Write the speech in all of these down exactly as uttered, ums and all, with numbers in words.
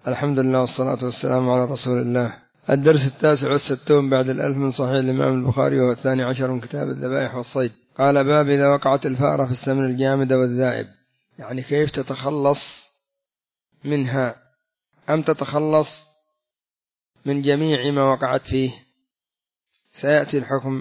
الحمد لله والصلاة والسلام على رسول الله. الدرس التاسع والستون بعد الألف من صحيح الإمام البخاري، وهو الثاني عشر من كتاب الذبائح والصيد. قال: باب إذا وقعت الفأرة في السمن الجامد والذائب، يعني كيف تتخلص منها، أم تتخلص من جميع ما وقعت فيه. سيأتي الحكم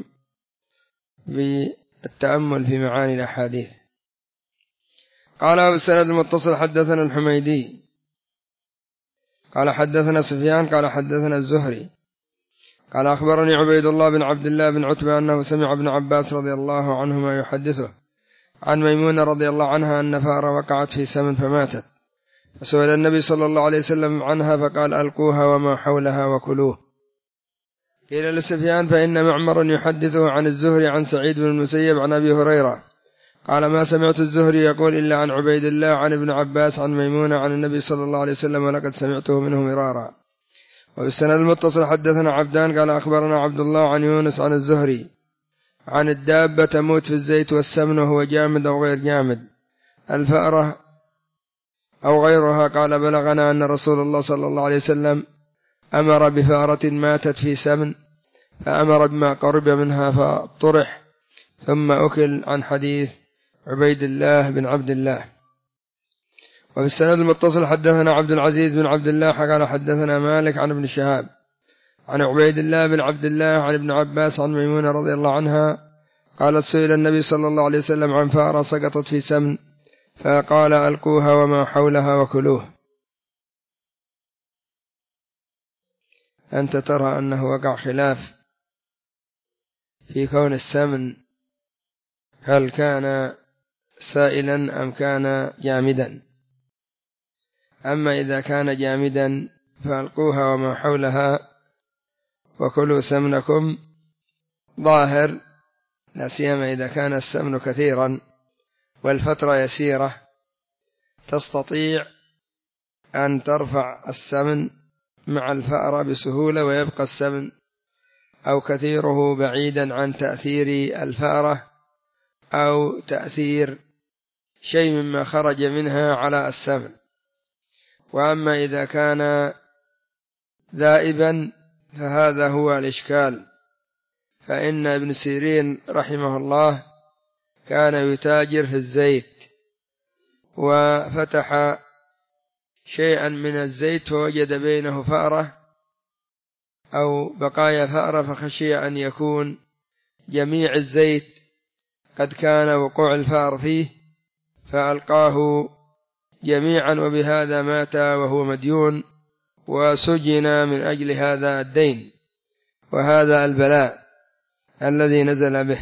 بالتأمل في معاني الأحاديث. قال: بالسند المتصل حدثنا الحميدي قال حدثنا سفيان قال حدثنا الزهري قال أخبرني عبيد الله بن عبد الله بن عتبة أنه سمع ابن عباس رضي الله عنهما يحدثه عن ميمونة رضي الله عنها أن فأرة وقعت في سمن فماتت، فسئل النبي صلى الله عليه وسلم عنها فقال: ألقوها وما حولها وكلوه. قيل لسفيان: فإن معمر يحدثه عن الزهري عن سعيد بن المسيب عن أبي هريرة قال: ما سمعت الزهري يقول إلا عن عبيد الله عن ابن عباس عن ميمونة عن النبي صلى الله عليه وسلم، ولقد سمعته منه مرارا. وبالسند المتصل حدثنا عبدان قال أخبرنا عبد الله عن يونس عن الزهري عن الدابة تموت في الزيت والسمن وهو جامد أو غير جامد، الفأرة أو غيرها. قال: بلغنا أن رسول الله صلى الله عليه وسلم أمر بفأرة ماتت في سمن، فأمر بما قرب منها فطرح ثم أكل. عن حديث عبيد الله بن عبد الله. وفي السند المتصل حدثنا عبد العزيز بن عبد الله قال حدثنا مالك عن ابن شهاب عن عبيد الله بن عبد الله عن ابن عباس عن ميمونة رضي الله عنها قالت: سئل النبي صلى الله عليه وسلم عن فأرة سقطت في سمن فقال: ألقوها وما حولها وكلوه. أنت ترى أنه وقع خلاف في كون السمن هل كان سائلا أم كان جامدا. أما إذا كان جامدا فألقوها وما حولها وكلوا سمنكم ظاهر، لا سيما إذا كان السمن كثيرا والفترة يسيرة، تستطيع أن ترفع السمن مع الفأرة بسهولة ويبقى السمن أو كثيره بعيدا عن تأثير الفأرة أو تأثير شيء مما خرج منها على السمن. وأما إذا كان ذائبا فهذا هو الإشكال، فإن ابن سيرين رحمه الله كان يتاجر في الزيت وفتح شيئا من الزيت فوجد بينه فأرة أو بقايا فأرة، فخشي أن يكون جميع الزيت قد كان وقوع الفأر فيه فألقاه جميعا، وبهذا مات وهو مديون وسجن من أجل هذا الدين وهذا البلاء الذي نزل به.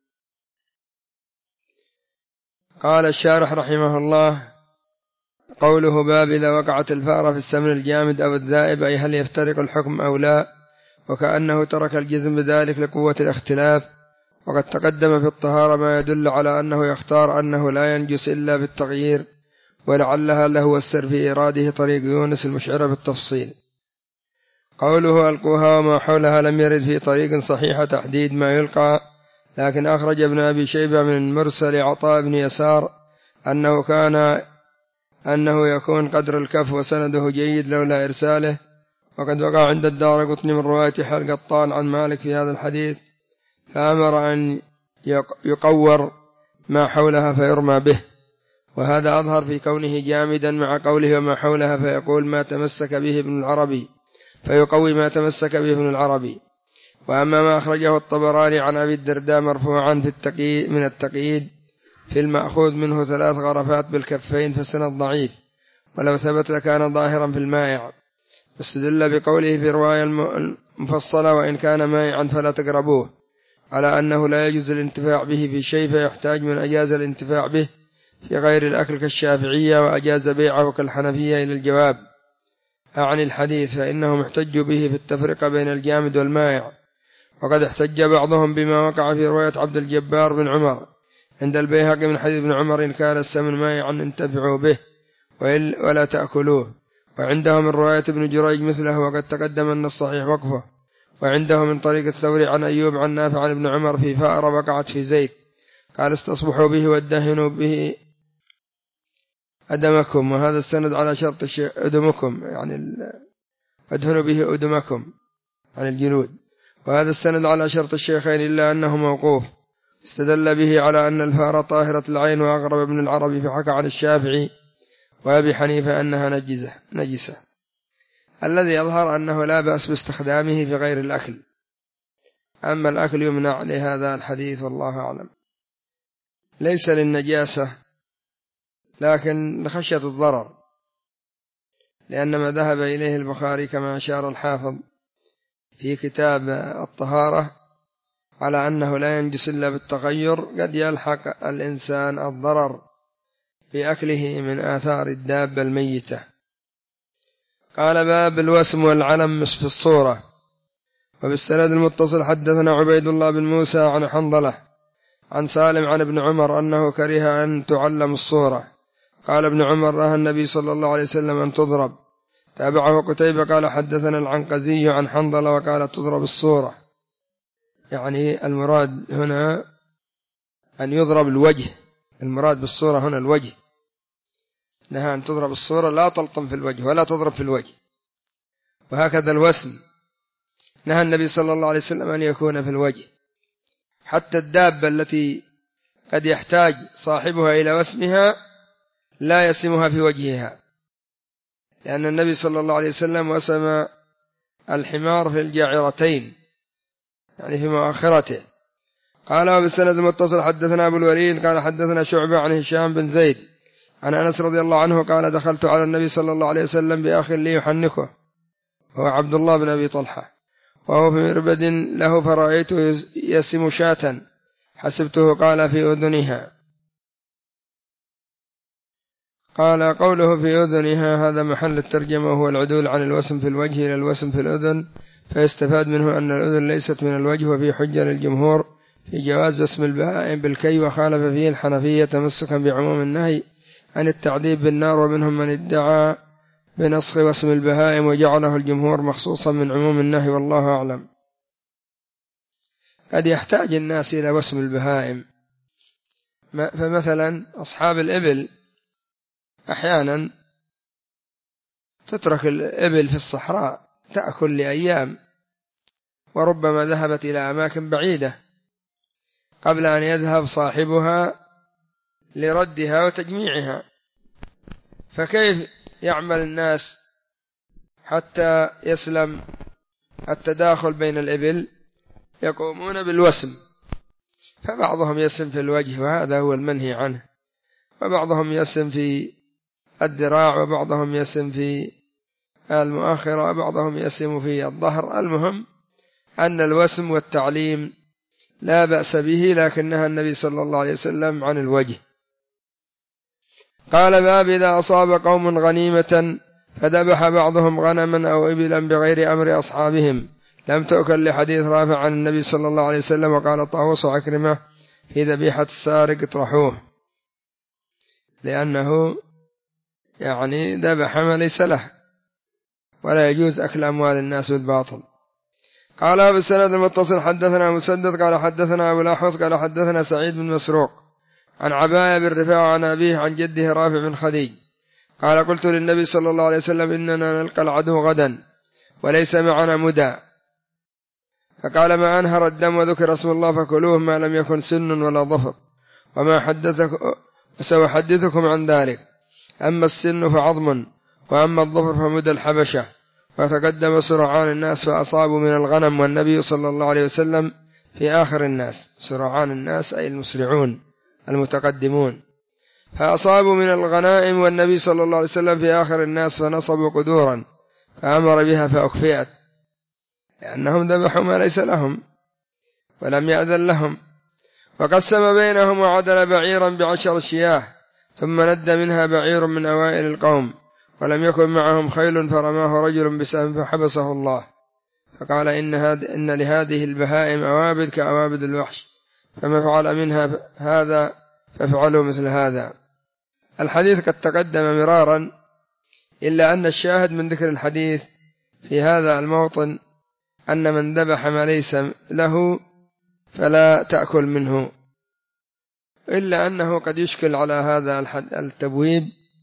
قال الشارح رحمه الله: قوله باب إذا وقعت الفأرة في السمن الجامد أو الذائب، أي هل يفترق الحكم أو لا، وكأنه ترك الجزم بذلك لقوة الاختلاف. وقد تقدم في الطهارة ما يدل على أنه يختار أنه لا ينجس إلا بالتغيير، ولعلها له السر في إيراده طريق يونس المشعر بالتفصيل. قوله ألقوها وما حولها لم يرد في طريق صحيح تحديد ما يلقى، لكن أخرج ابن أبي شيبة من مرسل عطاء بن يسار أنه كان أنه يكون قدر الكف وسنده جيد لولا إرساله. وقد وقع عند الدارقطني من رواية حرق الطان عن مالك في هذا الحديث، فأمر أن يقور ما حولها فيرمى به، وهذا أظهر في كونه جامدا مع قوله وما حولها، فيقول ما تمسك به ابن العربي فيقوي ما تمسك به ابن العربي. وأما ما أخرجه الطبراني عن أبي الدرداء مرفوعا في التقييد من التقييد في المأخوذ منه ثلاث غرفات بالكفين فسند ضعيف، ولو ثبت لكان ظاهرا في المائع. واستدل بقوله في رواية المفصلة وإن كان مائعا فلا تقربوه، على أنه لا يجوز الانتفاع به في شيء فيحتاج من أجاز الانتفاع به في غير الأكل كالشافعية، وأجاز بيعه كالحنفية إلى الجواب عن الحديث، فإنهم احتجوا به في التفرقة بين الجامد والمائع. وقد احتج بعضهم بما وقع في رواية عبد الجبار بن عمر عند البيهقي من حديث ابن عمر إن كان السمن مائعا انتفعوا به ولا تأكلوه، وعندهم من رواية ابن جريج مثله، وقد تقدم أن الصحيح وقفه. وعندهم من طريق الثوري عن أيوب عن نافع عن ابن عمر في فأرة وقعت في زيت قال استصبحوا به وادهنوا به أدمكم، وهذا السند على شرط الشيخ أدمكم يعني أدهن به أدمكم عن الجلود، وهذا السند على شرط الشيخين إلا أنه موقوف، استدل به على أن الفار طاهرة العين، وأغرب ابن العربي فحكى عن الشافعي وأبي حنيفة أنها نجسة نجسة الذي يظهر أنه لا بأس باستخدامه في غير الأكل، أما الأكل يمنع لهذا الحديث والله أعلم، ليس للنجاسة لكن لخشية الضرر، لأن ما ذهب إليه البخاري كما أشار الحافظ في كتاب الطهارة على أنه لا ينجس إلا بالتغير، قد يلحق الإنسان الضرر بأكله من آثار الدابة الميتة. قال باب الوسم والعلم في الصورة. وبالسند المتصل حدثنا عبيد الله بن موسى عن حنظلة عن سالم عن ابن عمر أنه كره أن تعلم الصورة. قال ابن عمر رأى النبي صلى الله عليه وسلم أن تضرب. تابعه قتيبة قال حدثنا العنقزي عن حنظلة وقال تضرب الصورة، يعني المراد هنا أن يضرب الوجه، المراد بالصورة هنا الوجه، نهى أن تضرب الصورة، لا تلطم في الوجه ولا تضرب في الوجه. وهكذا الوسم نهى النبي صلى الله عليه وسلم أن يكون في الوجه، حتى الدابة التي قد يحتاج صاحبها إلى وسمها لا يسمها في وجهها، لأن النبي صلى الله عليه وسلم وسم الحمار في الجاعرتين يعني في مؤخرته. قال وبالسند المتصل حدثنا أبو الوليد قال حدثنا شعبة عن هشام بن زيد عن أنس رضي الله عنه قال دخلت على النبي صلى الله عليه وسلم بأخ لي يحنكه، هو عبد الله بن أبي طلحة، وهو في مربد له فرأيته يسم شاة حسبته قال في أذنها. قال قوله في أذنها هذا محل الترجمة، وهو العدول عن الوسم في الوجه إلى الوسم في الأذن، فيستفاد منه أن الأذن ليست من الوجه، وفي حجة للجمهور في جواز وسم البهائم بالكي، وخالف فيه الحنفية تمسكا بعموم النهي عن التعذيب بالنار، ومنهم من ادعى بنسخ وسم البهائم وجعله الجمهور مخصوصا من عموم النهي والله أعلم. قد يحتاج الناس إلى وسم البهائم، فمثلا أصحاب الإبل أحيانا تترك الإبل في الصحراء تأكل لأيام، وربما ذهبت إلى أماكن بعيدة قبل أن يذهب صاحبها لردها وتجميعها، فكيف يعمل الناس حتى يسلم التداخل بين الإبل؟ يقومون بالوسم، فبعضهم يسم في الوجه وهذا هو المنهي عنه، وبعضهم يسم في الذراع، وبعضهم يسم في المؤخرة، وبعضهم يسم في الظهر. المهم أن الوسم والتعليم لا بأس به، لكنها النبي صلى الله عليه وسلم عن الوجه. قال باب إذا أصاب قوم غنيمة فذبح بعضهم غنما أو إبلا بغير أمر أصحابهم لم تؤكل، لحديث رافع عن النبي صلى الله عليه وسلم. وقال طاووس وعكرمة في ذبيحة السارق اطرحوه، لأنه يعني ذبح ما ليس له، ولا يجوز أكل أموال الناس بالباطل. قال بالسند المتصل حدثنا مسدد قال حدثنا أبو الأحوص قال حدثنا سعيد بن مسروق عن عباية بن رفاعة عن أبيه عن جده رافع بن خديج قال قلت للنبي صلى الله عليه وسلم إننا نلقى العدو غدا وليس معنا مدى، فقال ما أنهر الدم وذكر اسم الله فكلوه ما لم يكن سن ولا ظفر، وما حدثك وسأحدثكم عن ذلك، أما السن فعظم، وأما الظفر فمدى الحبشة. فتقدم سرعان الناس فأصابوا من الغنم، والنبي صلى الله عليه وسلم في آخر الناس. سرعان الناس أي المسرعون المتقدمون، فأصابوا من الغنائم والنبي صلى الله عليه وسلم في آخر الناس، فنصبوا قدورا فأمر بها فأكفئت، لأنهم ذبحوا ما ليس لهم ولم يأذن لهم. وقسم بينهم وعدل بعيرا بعشر شياه، ثم ند منها بعير من أوائل القوم ولم يكن معهم خيل، فرماه رجل بسهم فحبسه الله، فقال إن, إن لهذه البهائم أوابد كأوابد الوحش، فما فعل منها هذا فافعلوا مثل هذا. الحديث قد تقدم مرارا، إلا أن الشاهد من ذكر الحديث في هذا الموطن أن من ذبح ما ليس له فلا تأكل منه، إلا أنه قد يشكل على هذا التبويب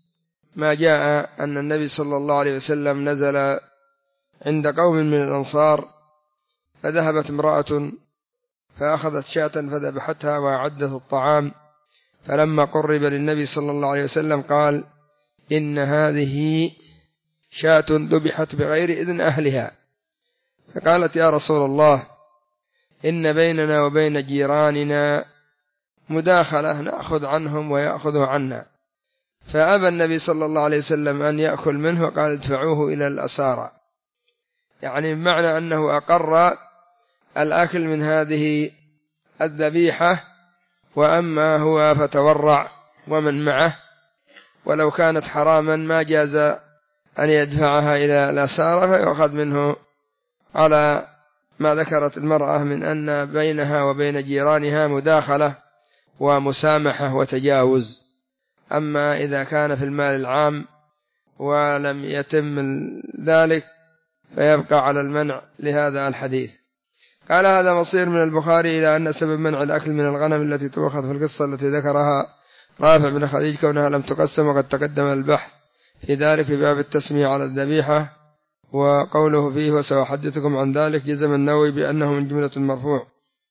ما جاء أن النبي صلى الله عليه وسلم نزل عند قوم من الأنصار، فذهبت امرأة فأخذت شاة فذبحتها وأعدت الطعام، فلما قرب للنبي صلى الله عليه وسلم قال: إن هذه شاة ذبحت بغير إذن أهلها. فقالت: يا رسول الله، إن بيننا وبين جيراننا مداخلة نأخذ عنهم ويأخذوا عنا. فأبى النبي صلى الله عليه وسلم أن يأكل منه، قال: ادفعوه إلى الأسارة، يعني بمعنى أنه أقر الأكل من هذه الذبيحة، وأما هو فتورع ومن معه، ولو كانت حراما ما جاز أن يدفعها إلى الأسارة فيأخذ منه على ما ذكرت المرأة من أن بينها وبين جيرانها مداخلة ومسامحة وتجاوز. أما إذا كان في المال العام ولم يتم ذلك فيبقى على المنع لهذا الحديث. قال: هذا مصير من البخاري إلى أن سبب منع الأكل من الغنم التي تؤخذ في القصة التي ذكرها رافع بن خديج كونها لم تقسم، وقد تقدم البحث في ذلك في باب التسمية على الذبيحة. وقوله فيه وسأحدثكم عن ذلك جزم النووي بأنه من جملة المرفوع،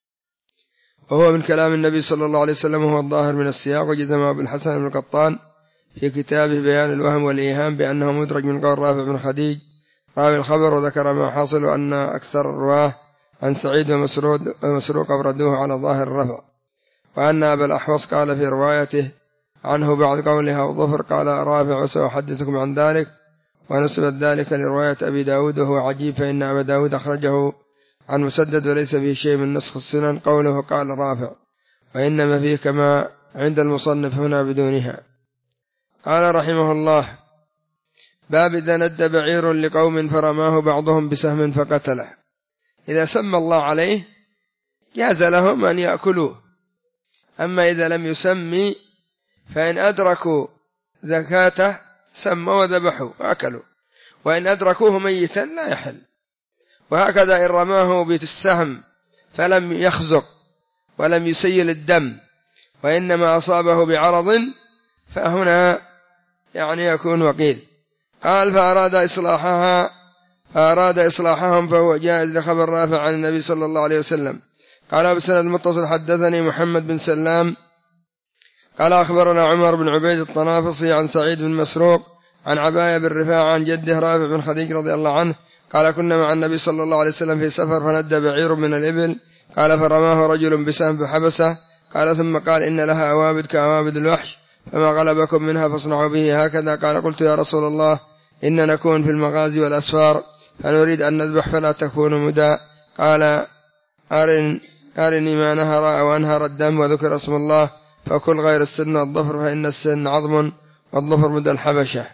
وهو من كلام النبي صلى الله عليه وسلم، وهو الظاهر من السياق. وجزمه ابن الحسن بن القطان في كتابه بيان الوهم والإيهام بأنه مدرج من قول رافع بن خديج راوي الخبر، وذكر ما حاصل أن أكثر الرواه عن سعيد ومسروق أبردوه على ظاهر الرفع، وأن أبا الأحوص قال في روايته عنه بعد قولها وظفر قال رافع وسأحدثكم عن ذلك، ونسبت ذلك لرواية أبي داود، وهو عجيب فإن أبا داود أخرجه عن مسدد وليس فيه شيء من نسخ السنن. قوله قال رافع وإنما فيه كما عند المصنف هنا بدونها. قال رحمه الله: باب إذا ند بعير لقوم فرماه بعضهم بسهم فقتله. إذا سمى الله عليه جاز لهم أن يأكلوه، أما إذا لم يسمي فإن أدركوا زكاته سموا وذبحوا وأكلوا، وإن أدركوه ميتا لا يحل. وهكذا إن رماه بالسهم فلم يخزق ولم يسيل الدم وإنما أصابه بعرض فهنا يعني يكون وقيل. قال: فأراد إصلاحها فأراد إصلاحهم فهو جائز لخبر رافع عن النبي صلى الله عليه وسلم. قال بسند المتصل: حدثني محمد بن سلام قال أخبرنا عمر بن عبيد الطنافسي عن سعيد بن مسروق عن عباية بن رفاعة عن جده رافع بن خديج رضي الله عنه قال: كنا مع النبي صلى الله عليه وسلم في سفر فند بعير من الإبل، قال: فرماه رجل بسهم فحبسه، قال: ثم قال: إن لها أوابد كأوابد الوحش، فما غلبكم منها فاصنعوا به هكذا. قال: قلت يا رسول الله، إن نكون في المغازي والأسفار فنريد أن نذبح فلا تكون مدى. قال: أرن أرني ما نهر أو أنهر الدم وذكر اسم الله، فكل غير السن والظفر، فإن السن عظم والظفر مدى الحبشة.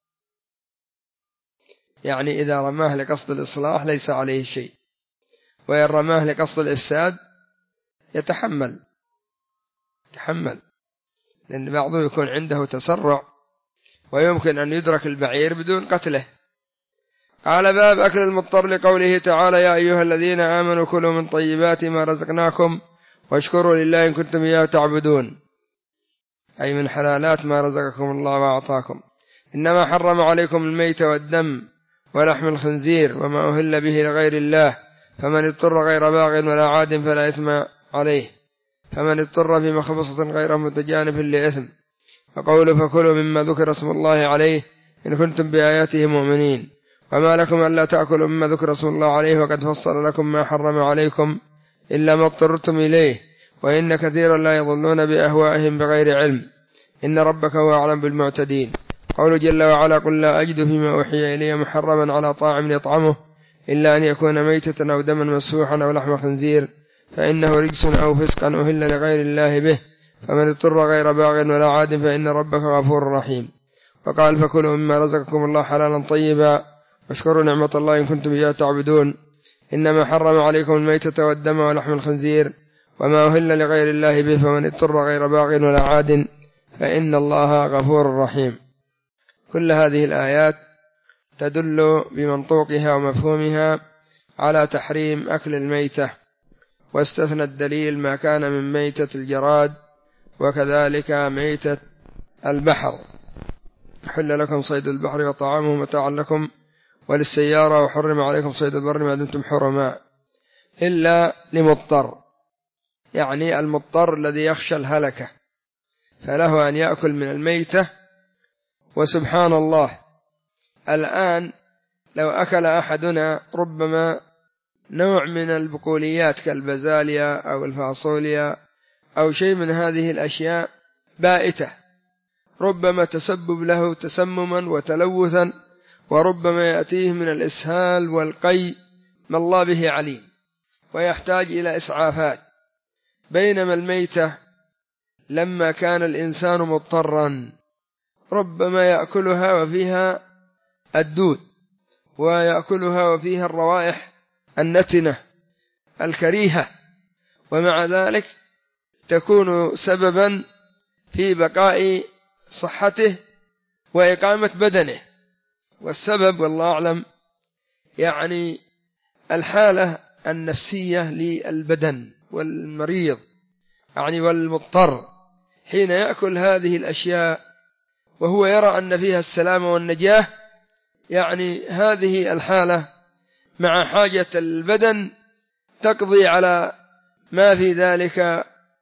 يعني إذا رماه لقصد الإصلاح ليس عليه شيء، وإن رماه لقصد الإفساد يتحمل يتحمل لأن بعضه يكون عنده تسرع ويمكن أن يدرك البعير بدون قتله. قال: باب أكل المضطر لقوله تعالى: يا أيها الذين آمنوا كلوا من طيبات ما رزقناكم واشكروا لله إن كنتم إياه تعبدون، أي من حلالات ما رزقكم الله وأعطاكم. إنما حرم عليكم الميت والدم ولحم الخنزير وما أهل به لغير الله، فمن اضطر غير باغ ولا عاد فلا إثم عليه، فمن اضطر في مخبصة غير متجانف لإثم. وقوله: فكلوا مما ذكر اسم الله عليه إن كنتم بآياته مؤمنين. وما لكم ألا تأكلوا مما ذكر اسم الله عليه وقد فصل لكم ما حرم عليكم إلا ما اضطررتم إليه، وإن كثيرا لا يضلون بأهوائهم بغير علم، إن ربك هو أعلم بالمعتدين. قوله جل وعلا: قل لا أجد فيما أوحي إلي محرما على طاعم يطعمه إلا أن يكون ميتة أو دما مسفوحا أو لحم خنزير فإنه رجس أو فسقا أهل لغير الله به، فمن اضطر غير باغ ولا عاد فإن ربك غفور رحيم. وقال: فكلوا مما رزقكم الله حلالا طيبا واشكروا نعمة الله إن كنتم إياه تعبدون. إنما حرم عليكم الميتة والدم ولحم الخنزير وما أهل لغير الله به، فمن اضطر غير باغ ولا عاد فإن الله غفور رحيم. كل هذه الآيات تدل بمنطوقها ومفهومها على تحريم أكل الميتة، واستثنى الدليل ما كان من ميتة الجراد وكذلك ميتة البحر. حل لكم صيد البحر وطعامه متاعا لكم وللسيارة وحرم عليكم صيد البر ما دمتم حرماء إلا لمضطر، يعني المضطر الذي يخشى الهلكة فله أن يأكل من الميتة. وسبحان الله الآن لو أكل أحدنا ربما نوع من البقوليات كالبزاليا أو الفاصوليا أو شيء من هذه الأشياء بائتة، ربما تسبب له تسمما وتلوثا، وربما يأتيه من الإسهال والقي ما الله به عليم، ويحتاج إلى إسعافات. بينما الميتة لما كان الإنسان مضطرا ربما يأكلها وفيها الدود، ويأكلها وفيها الروائح النتنة الكريهة، ومع ذلك تكون سببا في بقاء صحته وإقامة بدنه. والسبب والله أعلم يعني الحالة النفسية للبدن والمريض يعني والمضطر حين يأكل هذه الأشياء وهو يرى أن فيها السلامة والنجاة، يعني هذه الحالة مع حاجة البدن تقضي على ما في ذلك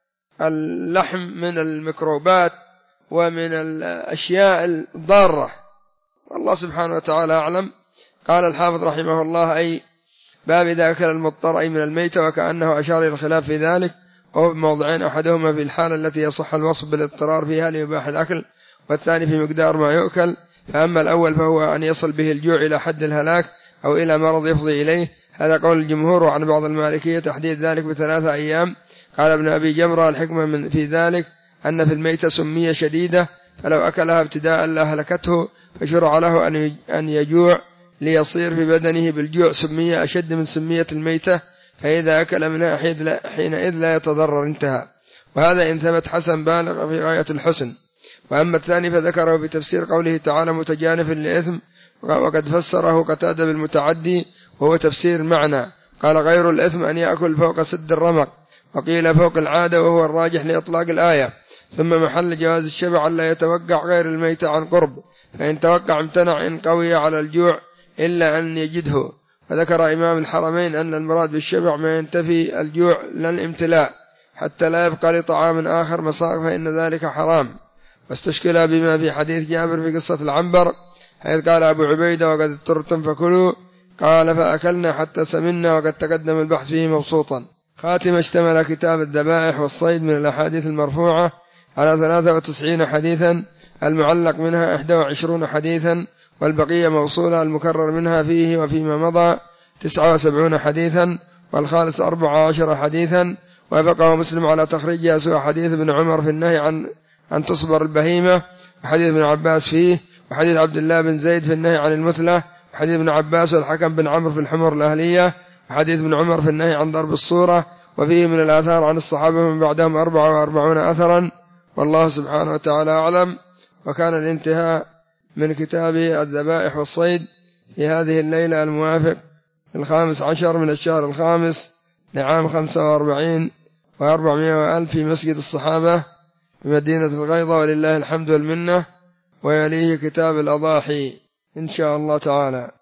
اللحم من الميكروبات ومن الأشياء الضارة. والله سبحانه وتعالى أعلم. قال الحافظ رحمه الله أي باب إذا أكل المضطر أي من الميتة، وكأنه أشار إلى الخلاف في ذلك، وهو بموضعين أحدهما في الحالة التي يصح الوصف بالاضطرار فيها ليباح الأكل، والثاني في مقدار ما يؤكل. فأما الأول فهو أن يصل به الجوع إلى حد الهلاك أو إلى مرض يفضي إليه، هذا قول الجمهور. وعن بعض المالكية تحديد ذلك بثلاثة أيام. قال ابن أبي جمرة الحكمة من في ذلك أن في الميتة سمية شديدة، فلو أكلها ابتداء لأهلكته، فشرع له أن يجوع ليصير في بدنه بالجوع سمية أشد من سمية الميتة، فإذا أكل منها حينئذ لا يتضرر. انتهى. وهذا إن ثبت حسن بالغ في غاية الحسن. وأما الثاني فذكره في تفسير قوله تعالى متجانف لإثم، وقد فسره قتادة بالمتعدي وهو تفسير معنى. قال غير الإثم أن يأكل فوق سد الرمق، وقيل فوق العادة وهو الراجح لإطلاق الآية. ثم محل جواز الشبع لا يتوقع غير الميت عن قرب، فإن توقع امتنع إن قوي على الجوع إلا أن يجده. وذكر إمام الحرمين أن المراد بالشبع ما ينتفي الجوع لا الامتلاء حتى لا يبقى لطعام آخر مساق، فإن ذلك حرام. واستشكل بما في حديث جابر في قصة العنبر، حيث قال أبو عبيدة وقد اضطرتم فكلوا، قال فأكلنا حتى سمنا، وقد تقدم البحث فيه مبسوطا. خاتمة اشتمل كتاب الذبائح والصيد من الأحاديث المرفوعة على ثلاثة وتسعين حديثا، المعلق منها إحدى وعشرين حديثا، والبقية موصولة، المكرر منها فيه وفيما مضى تسعة وسبعين حديثا، والخالص أربع عشر حديثا. وافقه مسلم على تخريجها سوى حديث ابن عمر في النهي عن أن تصبر البهيمة، وحديث ابن عباس فيه، وحديث عبد الله بن زيد في النهي عن المثلة، وحديث ابن عباس والحكم بن عمرو في الحمر الأهلية، وحديث ابن عمر في النهي عن ضرب الصورة. وفيه من الآثار عن الصحابة من بعدهم أربعة وأربعون أثرا. والله سبحانه وتعالى أعلم. وكان الانتهاء من كتاب الذبائح والصيد في هذه الليلة الموافق الخامس عشر من الشهر الخامس لعام خمسة وأربعين وأربعمائة وألف في مسجد الصحابة بمدينة الغيضة، ولله الحمد والمنة. ويليه كتاب الأضاحي إن شاء الله تعالى.